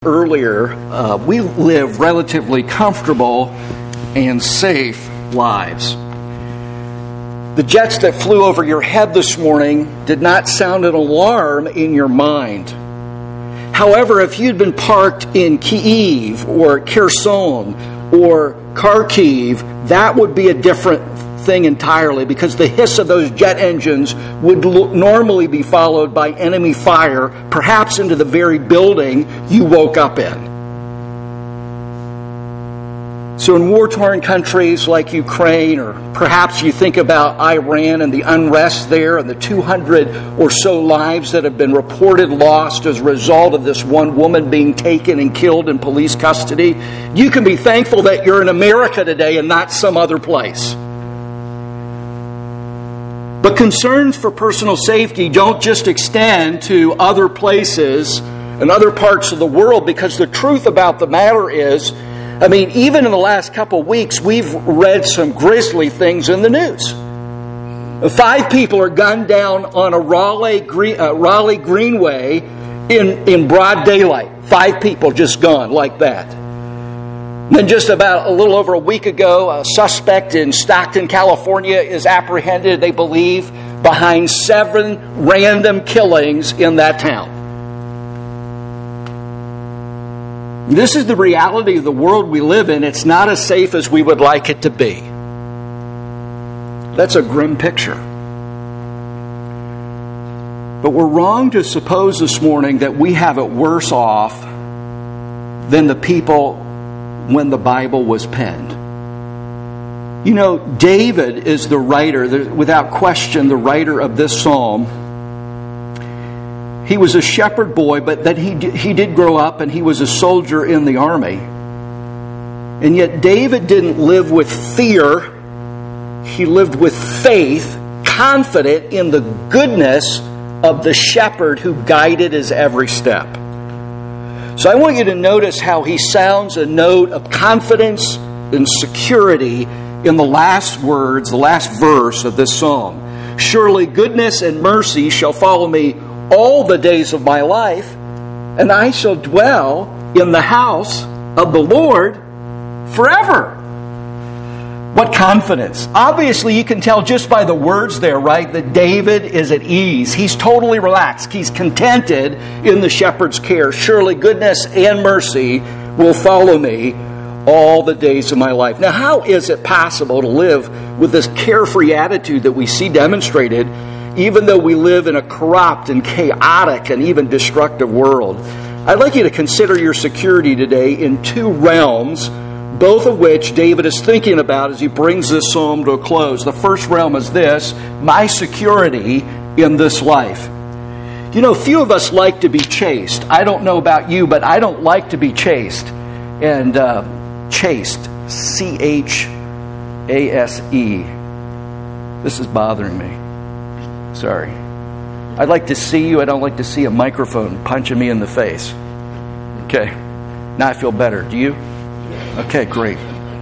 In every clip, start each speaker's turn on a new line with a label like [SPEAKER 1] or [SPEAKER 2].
[SPEAKER 1] Earlier, we live relatively comfortable and safe lives. The jets that flew over your head this morning did not sound an alarm in your mind. However, if you'd been parked in Kyiv or Kherson or Kharkiv, that would be a different thing entirely, because the hiss of those jet engines would normally be followed by enemy fire, perhaps into the very building you woke up in. So in war-torn countries like Ukraine, or perhaps you think about Iran and the unrest there and the 200 or so lives that have been reported lost as a result of this one woman being taken and killed in police custody, you can be thankful that you're in America today and not some other place. But concerns for personal safety don't just extend to other places and other parts of the world, because the truth about the matter is, even in the last couple of weeks, we've read some grisly things in the news. 5 people are gunned down on a Raleigh Greenway in broad daylight. 5 people just gone like that. Then just about a little over a week ago, a suspect in Stockton, California is apprehended, they believe, behind 7 random killings in that town. This is the reality of the world we live in. It's not as safe as we would like it to be. That's a grim picture. But we're wrong to suppose this morning that we have it worse off than the people when the Bible was penned. David is the writer, without question, the writer of this psalm. He was a shepherd boy, but that he did grow up and he was a soldier in the army. And yet David didn't live with fear. He lived with faith, confident in the goodness of the shepherd who guided his every step. So I want you to notice how he sounds a note of confidence and security in the last words, the last verse of this psalm. Surely goodness and mercy shall follow me all the days of my life, and I shall dwell in the house of the Lord forever. What confidence. Obviously, you can tell just by the words there, right, that David is at ease. He's totally relaxed. He's contented in the shepherd's care. Surely goodness and mercy will follow me all the days of my life. Now, how is it possible to live with this carefree attitude that we see demonstrated, even though we live in a corrupt and chaotic and even destructive world? I'd like you to consider your security today in 2 realms, both of which David is thinking about as he brings this psalm to a close. The first realm is this: my security in this life. Few of us like to be chased. I don't know about you, but I don't like to be chased. And chased, C-H-A-S-E. This is bothering me. Sorry. I'd like to see you. I don't like to see a microphone punching me in the face. Okay. Now I feel better. Do you? Okay, great.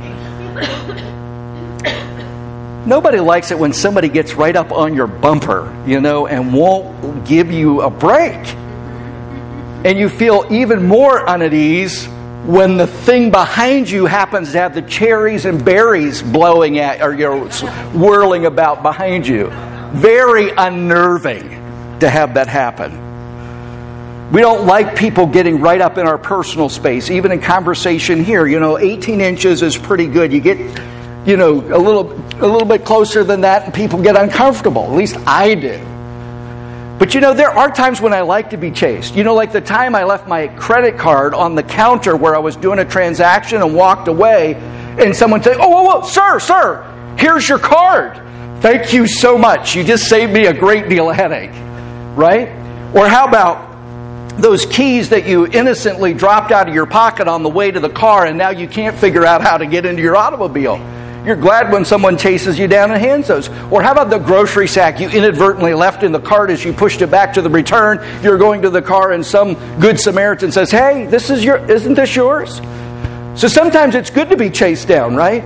[SPEAKER 1] Nobody likes it when somebody gets right up on your bumper, and won't give you a break. And you feel even more unease when the thing behind you happens to have the cherries and berries blowing at, or whirling about behind you. Very unnerving to have that happen. We don't like people getting right up in our personal space, even in conversation here. 18 inches is pretty good. You get, a little bit closer than that and people get uncomfortable. At least I do. But there are times when I like to be chased. Like the time I left my credit card on the counter where I was doing a transaction and walked away, and someone said, "Oh, sir, here's your card. Thank you so much. You just saved me a great deal of headache." Right? Or how about those keys that you innocently dropped out of your pocket on the way to the car, and now you can't figure out how to get into your automobile? You're glad when someone chases you down and hands those. Or how about the grocery sack you inadvertently left in the cart as you pushed it back to the return? You're going to the car and some good Samaritan says, "Hey, isn't this yours?" So sometimes it's good to be chased down, right?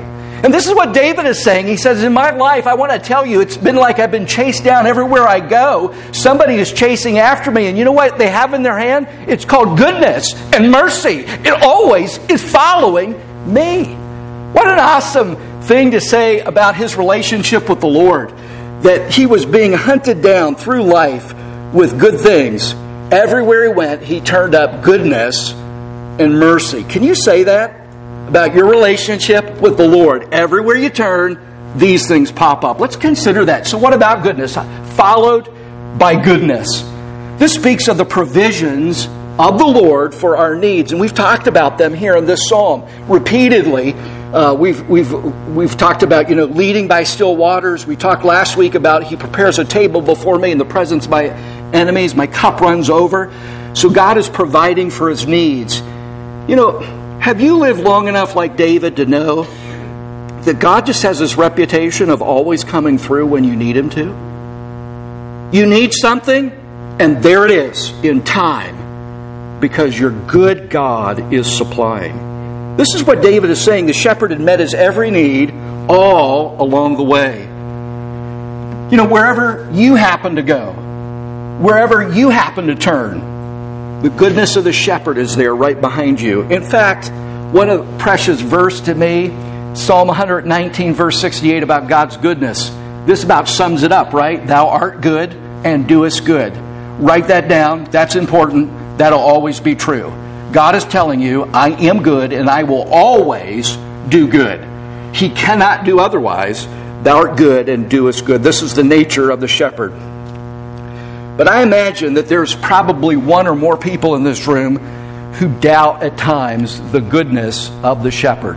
[SPEAKER 1] And this is what David is saying. He says, in my life, I want to tell you, it's been like I've been chased down everywhere I go. Somebody is chasing after me. And you know what they have in their hand? It's called goodness and mercy. It always is following me. What an awesome thing to say about his relationship with the Lord. That he was being hunted down through life with good things. Everywhere he went, he turned up goodness and mercy. Can you say that about your relationship with the Lord? Everywhere you turn, these things pop up. Let's consider that. So what about goodness? Followed by goodness. This speaks of the provisions of the Lord for our needs. And we've talked about them here in this psalm repeatedly. We've talked about, leading by still waters. We talked last week about he prepares a table before me in the presence of my enemies. My cup runs over. So God is providing for his needs. Have you lived long enough like David to know that God just has this reputation of always coming through when you need him to? You need something, and there it is in time, because your good God is supplying. This is what David is saying. The shepherd had met his every need all along the way. Wherever you happen to go, wherever you happen to turn, the goodness of the shepherd is there right behind you. In fact, one of the precious verse to me, Psalm 119, verse 68, about God's goodness. This about sums it up, right? Thou art good and doest good. Write that down. That's important. That'll always be true. God is telling you, I am good and I will always do good. He cannot do otherwise. Thou art good and doest good. This is the nature of the shepherd. But I imagine that there's probably one or more people in this room who doubt at times the goodness of the shepherd.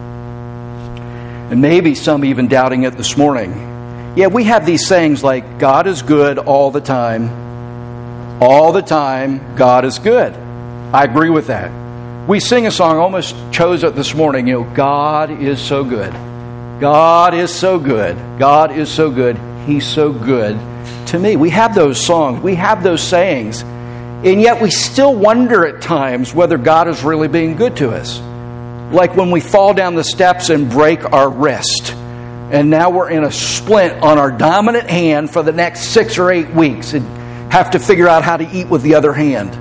[SPEAKER 1] And maybe some even doubting it this morning. Yeah, we have these sayings like, God is good all the time. All the time, God is good. I agree with that. We sing a song, almost chose it this morning, God is so good. God is so good. God is so good. He's so good to me. We have those songs. We have those sayings. And yet we still wonder at times whether God is really being good to us. Like when we fall down the steps and break our wrist. And now we're in a splint on our dominant hand for the next 6 or 8 weeks. And have to figure out how to eat with the other hand.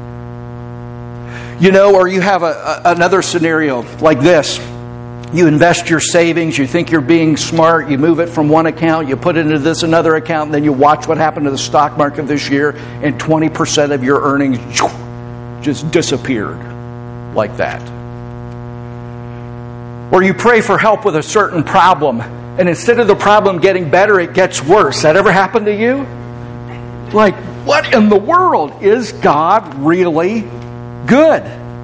[SPEAKER 1] Or you have another scenario like this. You invest your savings, you think you're being smart, you move it from one account, you put it into this another account, and then you watch what happened to the stock market this year, and 20% of your earnings just disappeared like that. Or you pray for help with a certain problem, and instead of the problem getting better, it gets worse. That ever happened to you? Like, what in the world? Is God really good?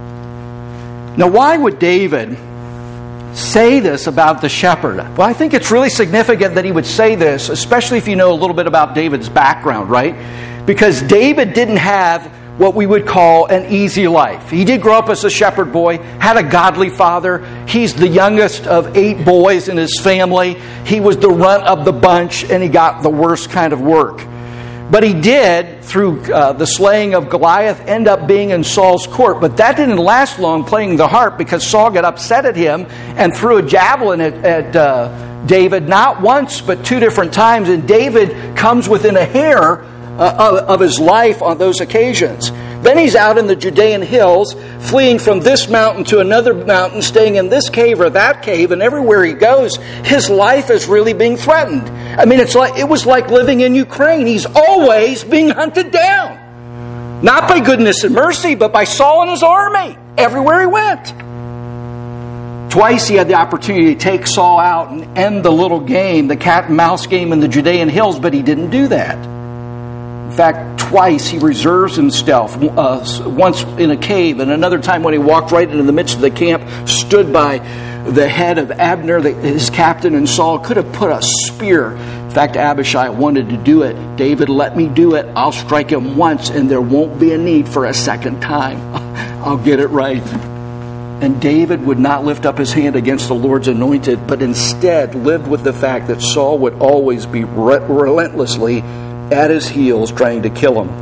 [SPEAKER 1] Now, why would David say this about the shepherd? Well, I think it's really significant that he would say this, especially if you know a little bit about David's background, right? Because David didn't have what we would call an easy life. He did grow up as a shepherd boy, had a godly father. He's the youngest of 8 boys in his family. He was the runt of the bunch, and he got the worst kind of work. But he did, through the slaying of Goliath, end up being in Saul's court. But that didn't last long, playing the harp, because Saul got upset at him and threw a javelin at David, not once, but 2 different times. And David comes within a hair of his life on those occasions. Then he's out in the Judean hills, fleeing from this mountain to another mountain, staying in this cave or that cave, and everywhere he goes, his life is really being threatened. I mean, it was like living in Ukraine. He's always being hunted down. Not by goodness and mercy, but by Saul and his army, everywhere he went. Twice he had the opportunity to take Saul out and end the little game, the cat and mouse game in the Judean hills, but he didn't do that. In fact, twice he reserves himself, once in a cave, and another time when he walked right into the midst of the camp, stood by the head of Abner, his captain, and Saul could have put a spear. In fact, Abishai wanted to do it. David, let me do it. I'll strike him once, and there won't be a need for a second time. I'll get it right. And David would not lift up his hand against the Lord's anointed, but instead lived with the fact that Saul would always be relentlessly at his heels trying to kill him.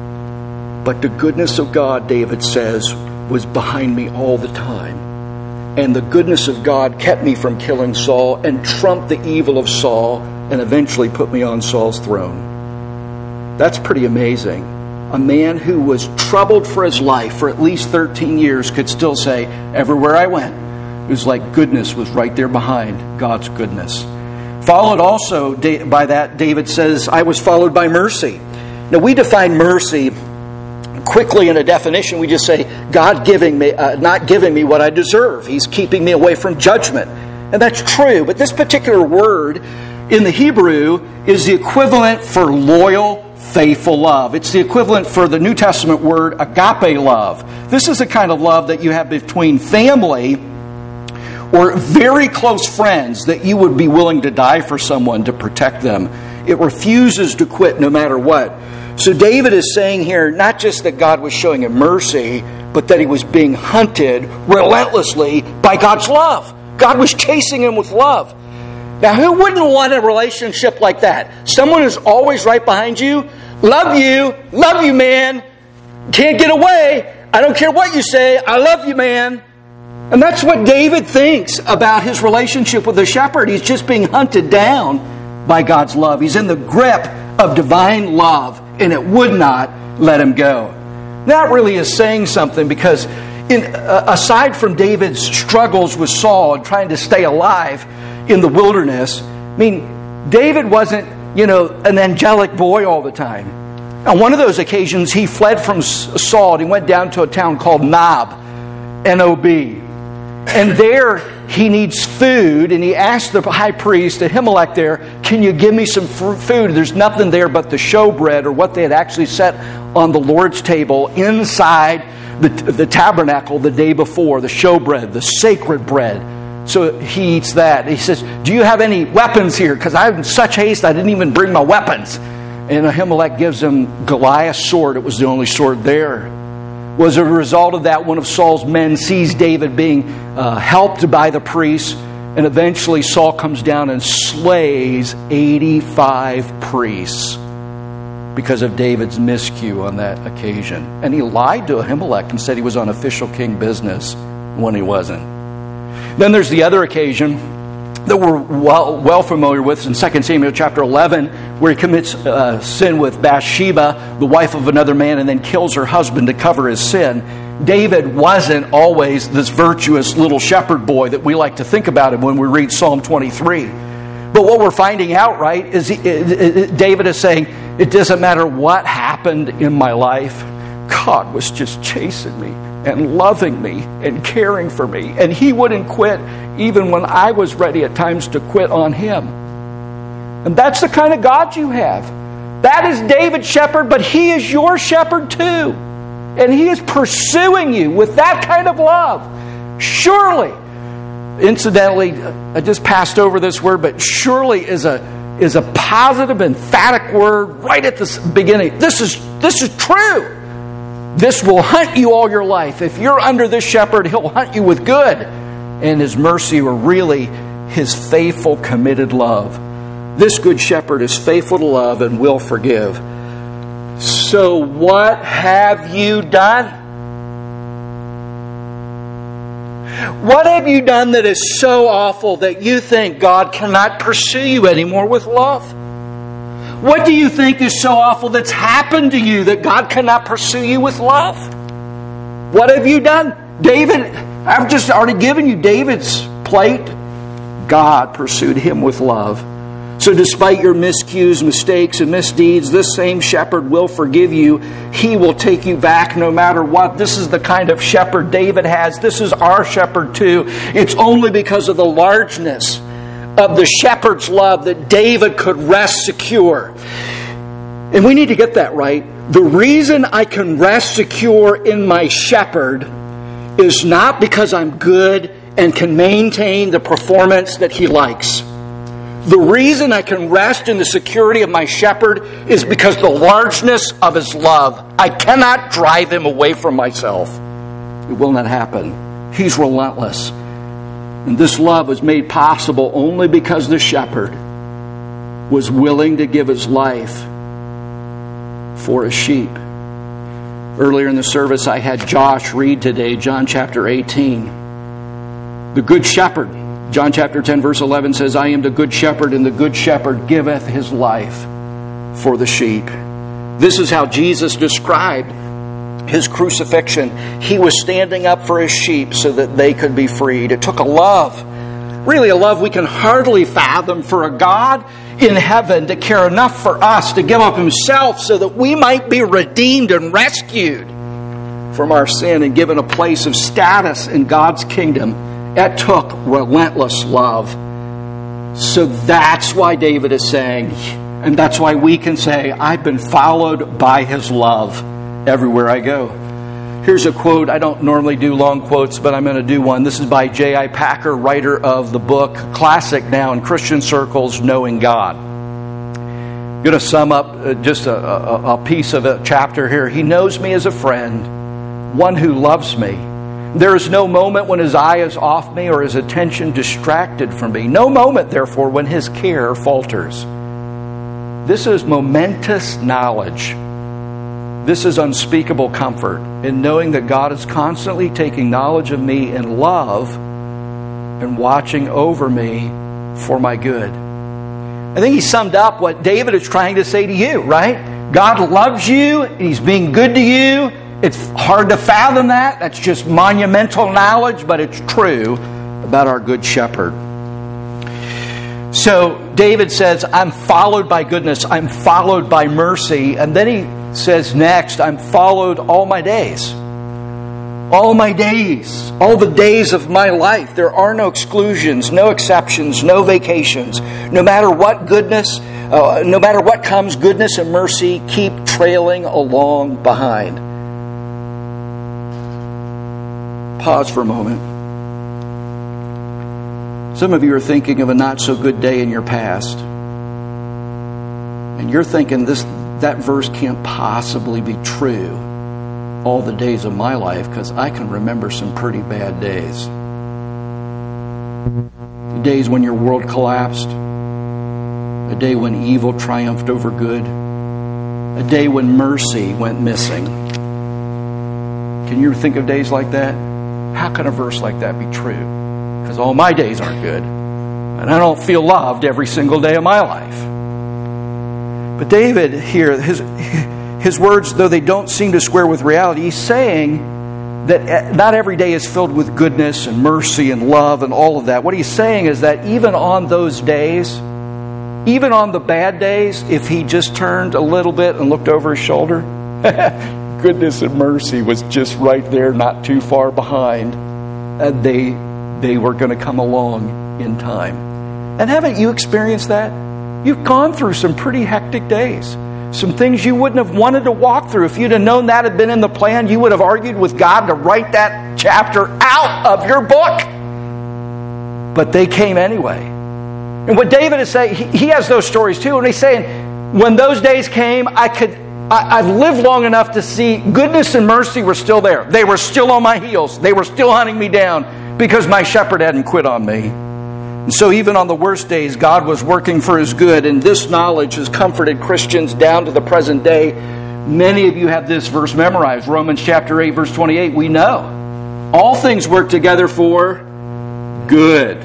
[SPEAKER 1] But the goodness of God, David says, was behind me all the time. And the goodness of God kept me from killing Saul and trumped the evil of Saul and eventually put me on Saul's throne. That's pretty amazing. A man who was troubled for his life for at least 13 years could still say, everywhere I went, it was like goodness was right there behind God's goodness. Followed also by that, David says, I was followed by mercy. Now we define mercy quickly in a definition. We just say, God giving me, not giving me what I deserve. He's keeping me away from judgment. And that's true. But this particular word in the Hebrew is the equivalent for loyal, faithful love. It's the equivalent for the New Testament word agape love. This is the kind of love that you have between family or very close friends, that you would be willing to die for someone to protect them. It refuses to quit no matter what. So David is saying here, not just that God was showing him mercy, but that he was being hunted relentlessly by God's love. God was chasing him with love. Now, who wouldn't want a relationship like that? Someone who's always right behind you. Love you, man. Can't get away. I don't care what you say. I love you, man. And that's what David thinks about his relationship with the shepherd. He's just being hunted down by God's love. He's in the grip of divine love, and it would not let him go. That really is saying something, because aside from David's struggles with Saul and trying to stay alive in the wilderness, I mean, David wasn't, an angelic boy all the time. On one of those occasions, he fled from Saul and he went down to a town called Nob, N-O-B. And there he needs food, and he asks the high priest, Ahimelech there, can you give me some food? There's nothing there but the showbread, or what they had actually set on the Lord's table inside the tabernacle the day before, the showbread, the sacred bread. So he eats that. He says, do you have any weapons here? Because I'm in such haste I didn't even bring my weapons. And Ahimelech gives him Goliath's sword. It was the only sword there. Was a result of that, one of Saul's men sees David being helped by the priests, and eventually Saul comes down and slays 85 priests because of David's miscue on that occasion. And he lied to Ahimelech and said he was on official king business when he wasn't. Then there's the other occasion that we're well familiar with in 2 Samuel chapter 11, where he commits sin with Bathsheba, the wife of another man, and then kills her husband to cover his sin. David wasn't always this virtuous little shepherd boy that we like to think about him when we read Psalm 23. But what we're finding out, right, is David is saying, it doesn't matter what happened in my life, God was just chasing me and loving me and caring for me. And He wouldn't quit even when I was ready at times to quit on Him. And that's the kind of God you have. That is David's shepherd, but He is your shepherd too. And He is pursuing you with that kind of love. Surely, incidentally, I just passed over this word, but surely is a positive, emphatic word right at the beginning. This is true. This will hunt you all your life. If you're under this shepherd, He'll hunt you with good. And His mercy, or really His faithful, committed love. This good shepherd is faithful to love and will forgive. So what have you done? What have you done that is so awful that you think God cannot pursue you anymore with love? What do you think is so awful that's happened to you that God cannot pursue you with love? What have you done? David, I've just already given you David's plate. God pursued him with love. So despite your miscues, mistakes, and misdeeds, this same shepherd will forgive you. He will take you back no matter what. This is the kind of shepherd David has. This is our shepherd too. It's only because of the largeness of the shepherd's love that David could rest secure. And we need to get that right. The reason I can rest secure in my shepherd is not because I'm good and can maintain the performance that he likes. The reason I can rest in the security of my shepherd is because the largeness of his love. I cannot drive him away from myself. It will not happen. He's relentless. And this love was made possible only because the shepherd was willing to give his life for his sheep. Earlier in the service, I had Josh read today, John chapter 18. The good shepherd. John chapter 10 verse 11 says, I am the good shepherd, and the good shepherd giveth his life for the sheep. This is how Jesus described his crucifixion. He was standing up for his sheep so that they could be freed. It took a love, really a love we can hardly fathom, for a God in heaven to care enough for us to give up himself so that we might be redeemed and rescued from our sin and given a place of status in God's kingdom. It took relentless love. So that's why David is saying, and that's why we can say, I've been followed by his love everywhere I go. Here's a quote. I don't normally do long quotes, but I'm going to do one. This is by J.I. Packer, writer of the book, classic now in Christian circles, Knowing God. I'm going to sum up just a piece of a chapter here. He knows me as a friend, one who loves me. There is no moment when his eye is off me or his attention distracted from me. No moment, therefore, when his care falters. This is momentous knowledge. This is unspeakable comfort in knowing that God is constantly taking knowledge of me in love and watching over me for my good. I think he summed up what David is trying to say to you, right? God loves you. He's being good to you. It's hard to fathom that. That's just monumental knowledge, but it's true about our good shepherd. So David says, I'm followed by goodness. I'm followed by mercy. And then he says next, I'm followed all my days. All my days. All the days of my life. There are no exclusions, no exceptions, no vacations. No matter what goodness, no matter what comes, goodness and mercy keep trailing along behind. Pause for a moment. Some of you are thinking of a not-so-good day in your past. And you're thinking that verse can't possibly be true all the days of my life, because I can remember some pretty bad days. The days when your world collapsed. A day when evil triumphed over good. A day when mercy went missing. Can you think of days like that? How can a verse like that be true? Because all my days aren't good. And I don't feel loved every single day of my life. But David here, his words, though they don't seem to square with reality, he's saying that not every day is filled with goodness and mercy and love and all of that. What he's saying is that even on those days, even on the bad days, if he just turned a little bit and looked over his shoulder, goodness and mercy was just right there, not too far behind. And they were going to come along in time. And haven't you experienced that? You've gone through some pretty hectic days. Some things you wouldn't have wanted to walk through. If you'd have known that had been in the plan, you would have argued with God to write that chapter out of your book. But they came anyway. And what David is saying, he has those stories too. And he's saying, when those days came, I've lived long enough to see goodness and mercy were still there. They were still on my heels. They were still hunting me down because my shepherd hadn't quit on me. And so even on the worst days, God was working for his good. And this knowledge has comforted Christians down to the present day. Many of you have this verse memorized. Romans chapter 8, verse 28. We know all things work together for good.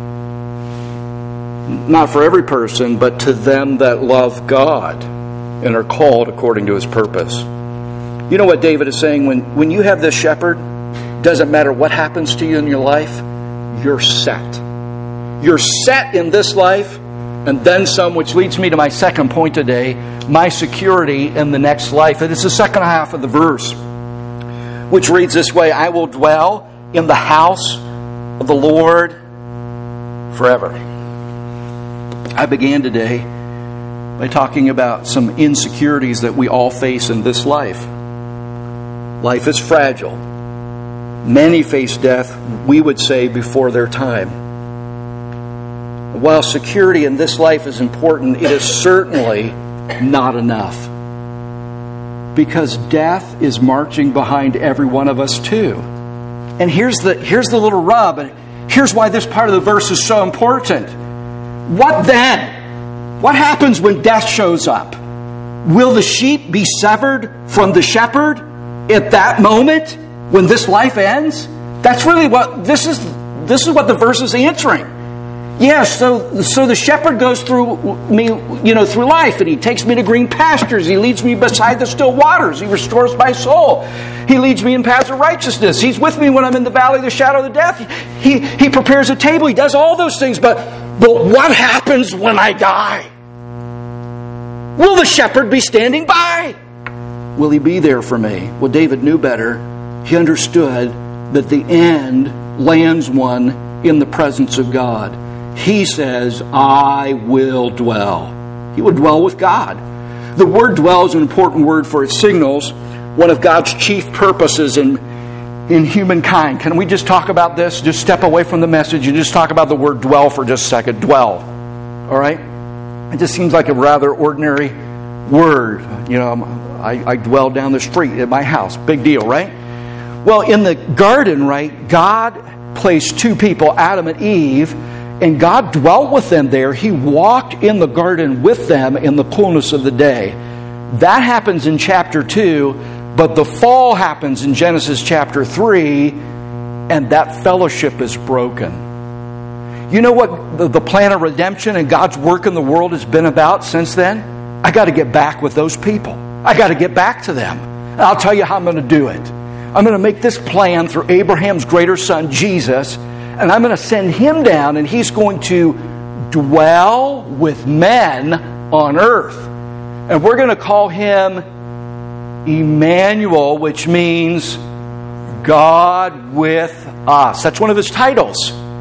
[SPEAKER 1] Not for every person, but to them that love God and are called according to his purpose. You know what David is saying? When you have this shepherd, doesn't matter what happens to you in your life, you're set. You're set in this life, and then some, which leads me to my second point today, my security in the next life. And it's the second half of the verse, which reads this way, I will dwell in the house of the Lord forever. I began today by talking about some insecurities that we all face in this life. Life is fragile. Many face death, we would say, before their time. While security in this life is important, it is certainly not enough. Because death is marching behind every one of us too. And here's the little rub, and here's why this part of the verse is so important. What then? What happens when death shows up? Will the sheep be severed from the shepherd at that moment when this life ends? That's really what this is This is what the verse is answering. Yes, so the shepherd goes through me, through life, and he takes me to green pastures. He leads me beside the still waters. He restores my soul. He leads me in paths of righteousness. He's with me when I'm in the valley of the shadow of death. He prepares a table. He does all those things. But what happens when I die? Will the shepherd be standing by? Will he be there for me? Well, David knew better. He understood that the end lands one in the presence of God. He says, I will dwell. He will dwell with God. The word dwell is an important word, for it signals one of God's chief purposes in humankind. Can we just talk about this? Just step away from the message and just talk about the word dwell for just a second. Dwell. All right? It just seems like a rather ordinary word. I dwell down the street at my house. Big deal, right? Well, in the garden, right, God placed two people, Adam and Eve, and God dwelt with them there. He walked in the garden with them in the coolness of the day. That happens in chapter 2, but the fall happens in Genesis chapter 3, and that fellowship is broken. You know what the plan of redemption and God's work in the world has been about since then? I got to get back with those people. I got to get back to them. And I'll tell you how I'm going to do it. I'm going to make this plan through Abraham's greater son, Jesus, and I'm going to send him down, and he's going to dwell with men on earth. And we're going to call him Emmanuel, which means God with us. That's one of his titles.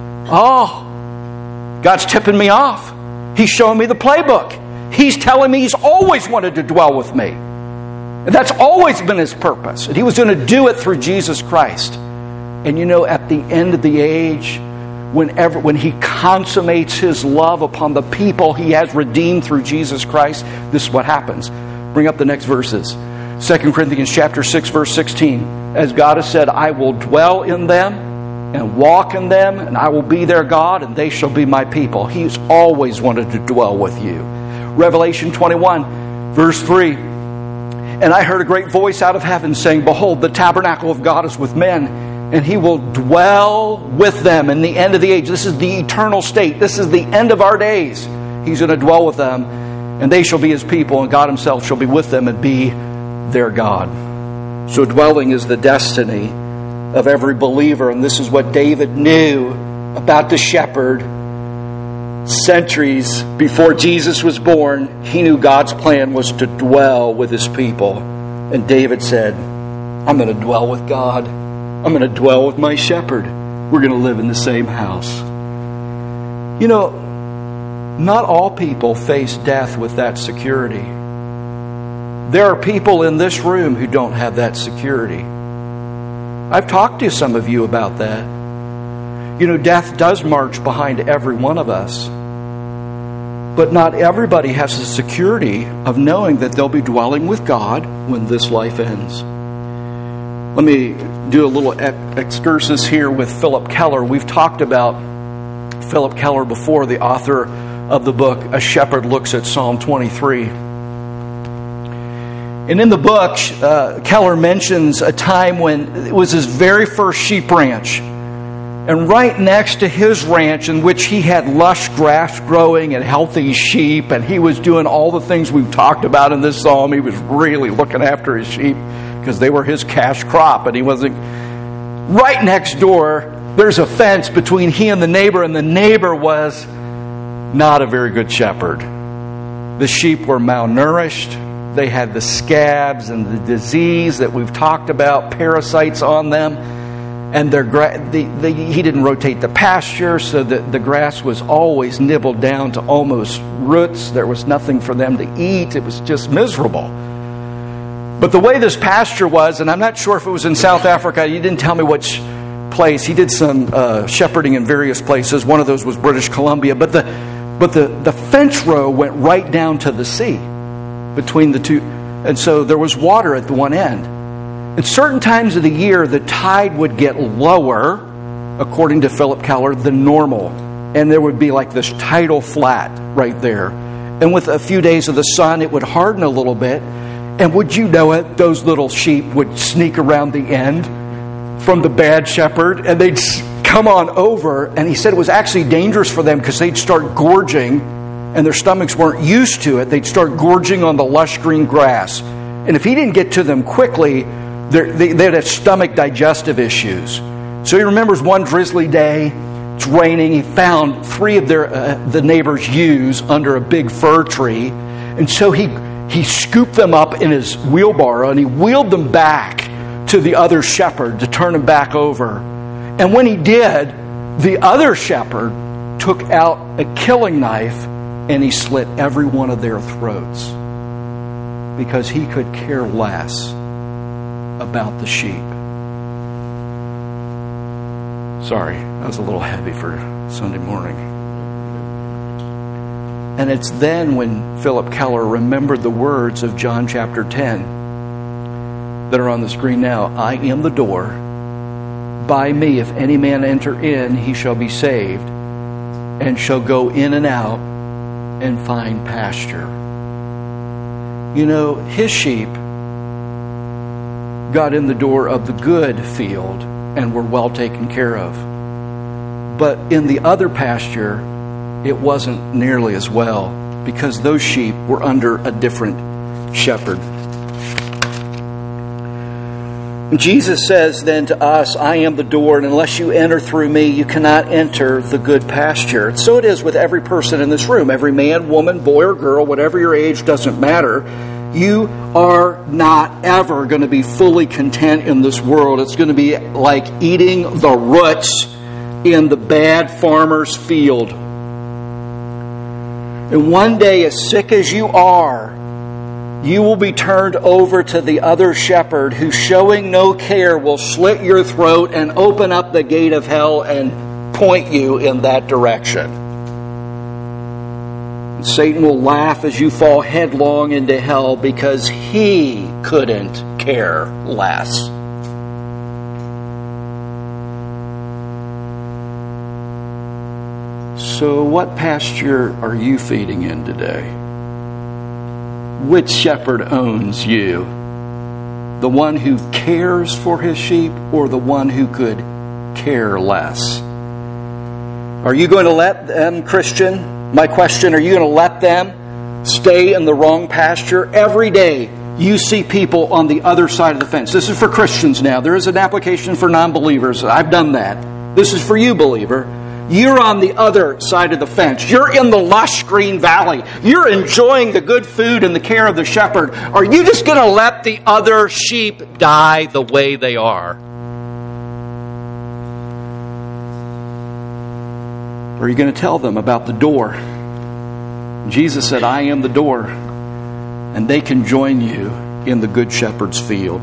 [SPEAKER 1] Oh, God's tipping me off. He's showing me the playbook. He's telling me he's always wanted to dwell with me. And that's always been his purpose. And he was going to do it through Jesus Christ. And at the end of the age, when he consummates his love upon the people he has redeemed through Jesus Christ, this is what happens. Bring up the next verses. 2 Corinthians chapter 6, verse 16. As God has said, I will dwell in them and walk in them, and I will be their God, and they shall be my people. He's always wanted to dwell with you. Revelation 21, verse 3. And I heard a great voice out of heaven saying, Behold, the tabernacle of God is with men, and he will dwell with them in the end of the age. This is the eternal state. This is the end of our days. He's going to dwell with them, and they shall be his people, and God himself shall be with them and be their God. So dwelling is the destiny of every believer, and this is what David knew about the shepherd. Centuries before Jesus was born, he knew God's plan was to dwell with his people. And David said, I'm going to dwell with God. I'm going to dwell with my shepherd. We're going to live in the same house. Not all people face death with that security. There are people in this room who don't have that security. I've talked to some of you about that. Death does march behind every one of us. But not everybody has the security of knowing that they'll be dwelling with God when this life ends. Let me do a little excursus here with Philip Keller. We've talked about Philip Keller before, the author of the book, A Shepherd Looks at Psalm 23. And in the book, Keller mentions a time when it was his very first sheep ranch. And right next to his ranch, in which he had lush grass growing and healthy sheep, and he was doing all the things we've talked about in this psalm. He was really looking after his sheep because they were his cash crop, and he wasn't. Right next door, there's a fence between he and the neighbor was not a very good shepherd. The sheep were malnourished. They had the scabs and the disease that we've talked about, parasites on them. And he didn't rotate the pasture, so the grass was always nibbled down to almost roots. There was nothing for them to eat. It was just miserable. But the way this pasture was, and I'm not sure if it was in South Africa, he didn't tell me which place. He did some shepherding in various places. One of those was British Columbia. But the fence row went right down to the sea between the two. And so there was water at the one end. At certain times of the year, the tide would get lower, according to Philip Keller, than normal. And there would be like this tidal flat right there. And with a few days of the sun, it would harden a little bit. And would you know it, those little sheep would sneak around the end from the bad shepherd, and they'd come on over. And he said it was actually dangerous for them because they'd start gorging, and their stomachs weren't used to it. They'd start gorging on the lush green grass. And if he didn't get to them quickly, they'd have stomach digestive issues. So he remembers one drizzly day, it's raining, he found 3 of the neighbors' ewes under a big fir tree. And so he scooped them up in his wheelbarrow and he wheeled them back to the other shepherd to turn them back over. And when he did, the other shepherd took out a killing knife and he slit every one of their throats because he could care less about the sheep. Sorry, that was a little heavy for Sunday morning. And it's then when Philip Keller remembered the words of John chapter 10 that are on the screen now. I am the door. By me, if any man enter in, he shall be saved, and shall go in and out and find pasture. You know, his sheep got in the door of the good field and were well taken care of. But in the other pasture, it wasn't nearly as well because those sheep were under a different shepherd. And Jesus says then to us, I am the door, and unless you enter through me, you cannot enter the good pasture. So it is with every person in this room, every man, woman, boy, or girl, whatever your age, doesn't matter. You are not ever going to be fully content in this world. It's going to be like eating the roots in the bad farmer's field. And one day, as sick as you are, you will be turned over to the other shepherd who, showing no care, will slit your throat and open up the gate of hell and point you in that direction. Satan will laugh as you fall headlong into hell because he couldn't care less. So what pasture are you feeding in today? Which shepherd owns you? The one who cares for his sheep or the one who could care less? Are you going to let them, Christian? My question, are you going to let them stay in the wrong pasture? Every day you see people on the other side of the fence. This is for Christians now. There is an application for non-believers. I've done that. This is for you, believer. You're on the other side of the fence. You're in the lush green valley. You're enjoying the good food and the care of the shepherd. Are you just going to let the other sheep die the way they are? Or are you going to tell them about the door? Jesus said, I am the door, and they can join you in the good shepherd's field.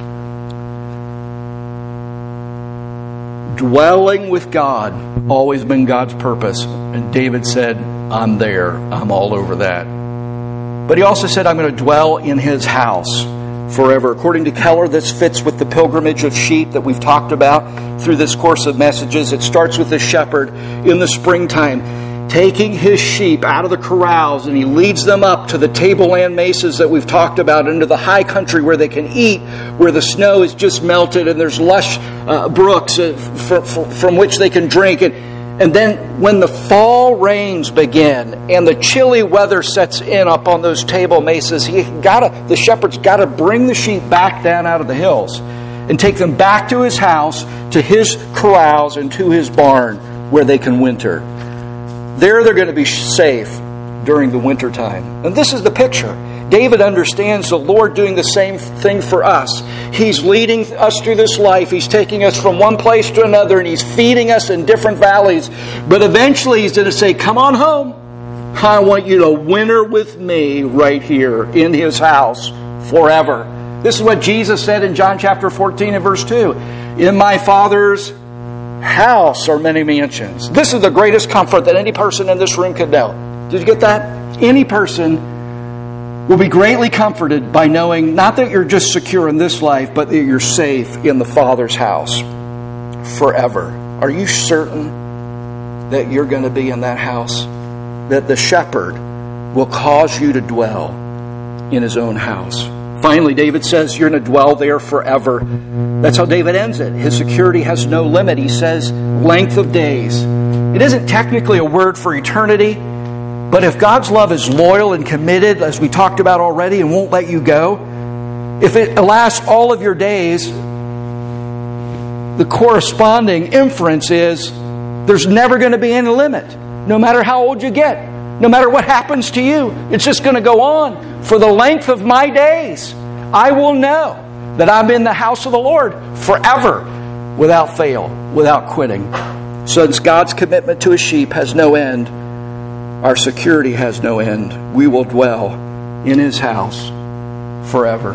[SPEAKER 1] Dwelling with God, always been God's purpose. And David said, I'm there. I'm all over that. But he also said, I'm going to dwell in his house forever. According to Keller, this fits with the pilgrimage of sheep that we've talked about through this course of messages. It starts with the shepherd in the springtime, taking his sheep out of the corrals, and he leads them up to the tableland mesas that we've talked about, into the high country where they can eat, where the snow is just melted and there's lush brooks from which they can drink. And then when the fall rains begin and the chilly weather sets in up on those table mesas, the shepherd's got to bring the sheep back down out of the hills and take them back to his house, to his corrals, and to his barn where they can winter. There they're going to be safe during the winter time. And this is the picture. David understands the Lord doing the same thing for us. He's leading us through this life. He's taking us from one place to another, and He's feeding us in different valleys. But eventually He's going to say, come on home. I want you to winter with me right here in His house forever. This is what Jesus said in John chapter 14 and verse 2. In my Father's house are many mansions. This is the greatest comfort that any person in this room could know. Did you get that? Any person will be greatly comforted by knowing not that you're just secure in this life, but that you're safe in the Father's house forever. Are you certain that you're going to be in that house? That the shepherd will cause you to dwell in his own house Finally, David says, you're going to dwell there forever. That's how David ends it. His security has no limit. He says, length of days. It isn't technically a word for eternity, but if God's love is loyal and committed, as we talked about already, and won't let you go, if it lasts all of your days, the corresponding inference is there's never going to be any limit. No matter how old you get, no matter what happens to you, it's just going to go on. For the length of my days, I will know that I'm in the house of the Lord forever, without fail, without quitting. Since God's commitment to His sheep has no end, our security has no end. We will dwell in His house forever.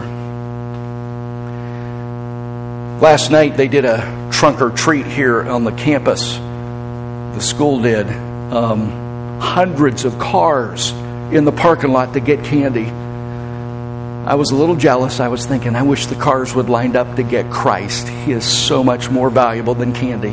[SPEAKER 1] Last night they did a trunk or treat here on the campus. The school did. Hundreds of cars in the parking lot to get candy. I was a little jealous. I was thinking, I wish the cars would line up to get Christ. He is so much more valuable than candy.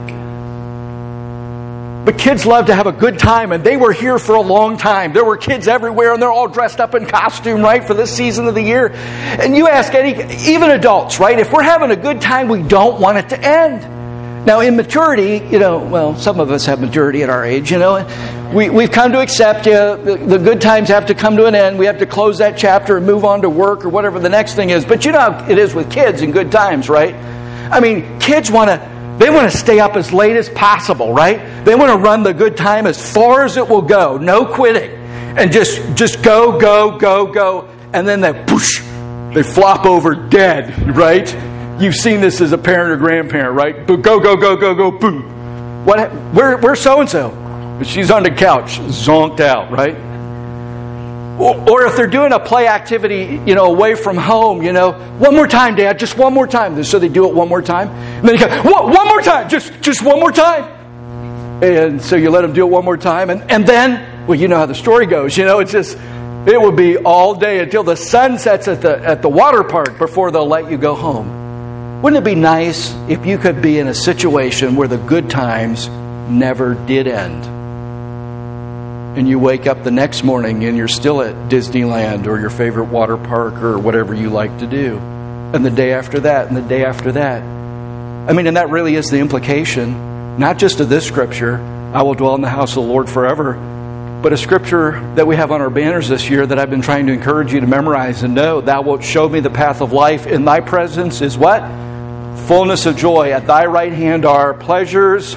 [SPEAKER 1] But kids love to have a good time, and they were here for a long time. There were kids everywhere, and they're all dressed up in costume, right, for this season of the year. And you ask even adults, right, if we're having a good time, we don't want it to end. Now, in maturity, some of us have maturity at our age, we've come to accept the good times have to come to an end. We have to close that chapter and move on to work or whatever the next thing is. But you know how it is with kids in good times, right? I mean, kids want to stay up as late as possible, right? They want to run the good time as far as it will go, no quitting, and just go, and then they flop over dead, right? You've seen this as a parent or grandparent, right? Go, boom. Where's so-and-so? She's on the couch, zonked out, right? Or if they're doing a play activity, away from home, one more time, Dad, just one more time. So they do it one more time. And then you go, one more time, just one more time. And so you let them do it one more time. And then, well, you know how the story goes. It will be all day until the sun sets at the water park before they'll let you go home. Wouldn't it be nice if you could be in a situation where the good times never did end? And you wake up the next morning and you're still at Disneyland or your favorite water park or whatever you like to do. And the day after that, and the day after that. I mean, and that really is the implication, not just of this scripture, I will dwell in the house of the Lord forever, but a scripture that we have on our banners this year that I've been trying to encourage you to memorize and know. Thou wilt show me the path of life. In thy presence is what? Fullness of joy. At thy right hand are pleasures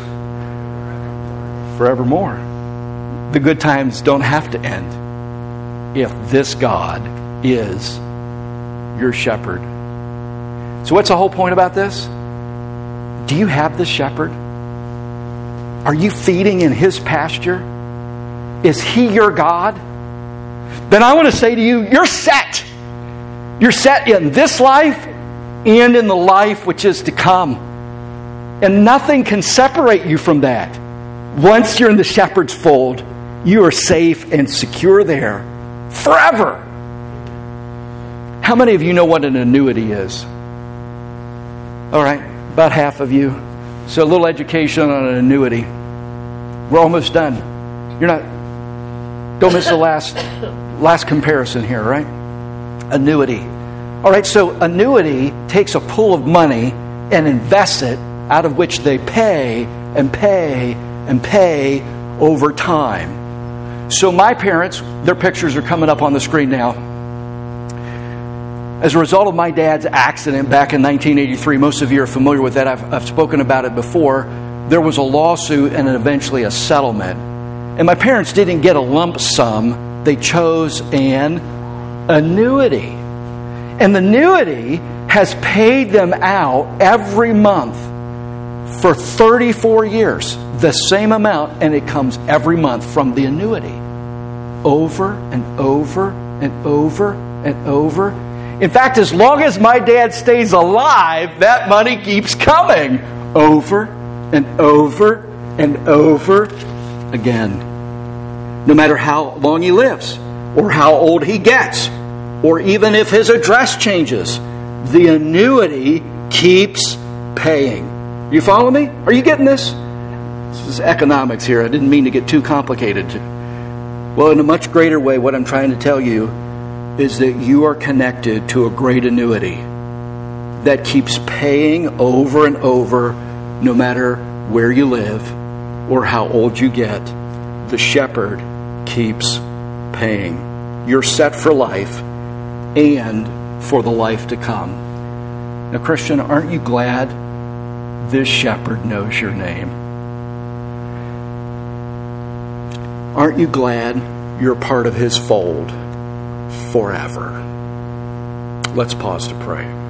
[SPEAKER 1] forevermore. The good times don't have to end if this God is your shepherd. So what's the whole point about this? Do you have the shepherd? Are you feeding in his pasture? Is he your God? Then I want to say to you, you're set. You're set in this life and in the life which is to come. And nothing can separate you from that. Once you're in the shepherd's fold, you are safe and secure there forever. How many of you know what an annuity is? All right, about half of you. So a little education on an annuity. We're almost done. Don't miss the last comparison here, right? Annuity. All right, so annuity takes a pool of money and invests it, out of which they pay and pay and pay over time. So my parents, their pictures are coming up on the screen now. As a result of my dad's accident back in 1983, most of you are familiar with that. I've spoken about it before. There was a lawsuit and eventually a settlement. And my parents didn't get a lump sum. They chose an annuity. And the annuity has paid them out every month for 34 years. The same amount, and it comes every month from the annuity. Over and over and over and over. In fact, as long as my dad stays alive, that money keeps coming. Over and over and over again. No matter how long he lives, or how old he gets, or even if his address changes, the annuity keeps paying. You follow me? Are you getting this? This is economics here. I didn't mean to get too complicated. Well, in a much greater way, what I'm trying to tell you is that you are connected to a great annuity that keeps paying over and over, no matter where you live or how old you get. The shepherd keeps paying. You're set for life and for the life to come. Now, Christian, aren't you glad this shepherd knows your name? Aren't you glad you're part of his fold forever? Let's pause to pray.